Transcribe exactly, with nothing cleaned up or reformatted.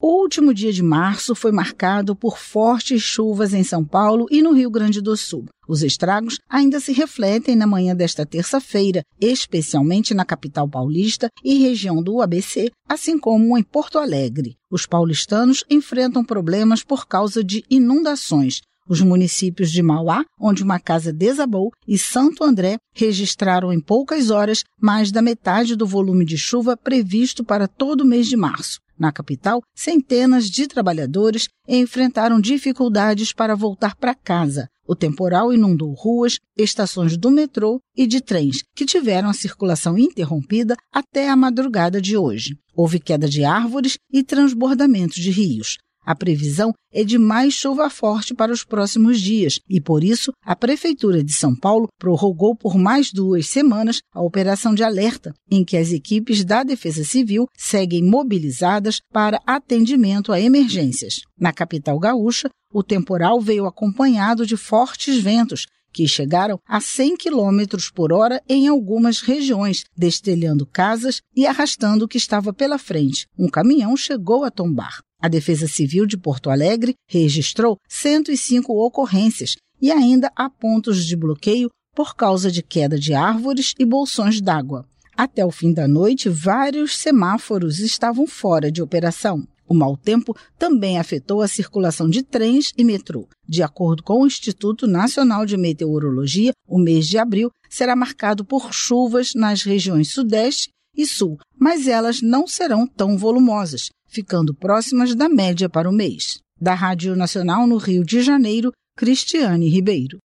O último dia de março foi marcado por fortes chuvas em São Paulo e no Rio Grande do Sul. Os estragos ainda se refletem na manhã desta terça-feira, especialmente na capital paulista e região do A B C, assim como em Porto Alegre. Os paulistanos enfrentam problemas por causa de inundações. Os municípios de Mauá, onde uma casa desabou, e Santo André registraram em poucas horas mais da metade do volume de chuva previsto para todo o mês de março. Na capital, centenas de trabalhadores enfrentaram dificuldades para voltar para casa. O temporal inundou ruas, estações do metrô e de trens, que tiveram a circulação interrompida até a madrugada de hoje. Houve queda de árvores e transbordamento de rios. A previsão é de mais chuva forte para os próximos dias e, por isso, a Prefeitura de São Paulo prorrogou por mais duas semanas a operação de alerta, em que as equipes da Defesa Civil seguem mobilizadas para atendimento a emergências. Na capital gaúcha, o temporal veio acompanhado de fortes ventos, que chegaram a cem quilômetros por hora em algumas regiões, destelhando casas e arrastando o que estava pela frente. Um caminhão chegou a tombar. A Defesa Civil de Porto Alegre registrou cento e cinco ocorrências e ainda há pontos de bloqueio por causa de queda de árvores e bolsões d'água. Até o fim da noite, vários semáforos estavam fora de operação. O mau tempo também afetou a circulação de trens e metrô. De acordo com o Instituto Nacional de Meteorologia, o mês de abril será marcado por chuvas nas regiões Sudeste e Sul, mas elas não serão tão volumosas, ficando próximas da média para o mês. Da Rádio Nacional no Rio de Janeiro, Cristiane Ribeiro.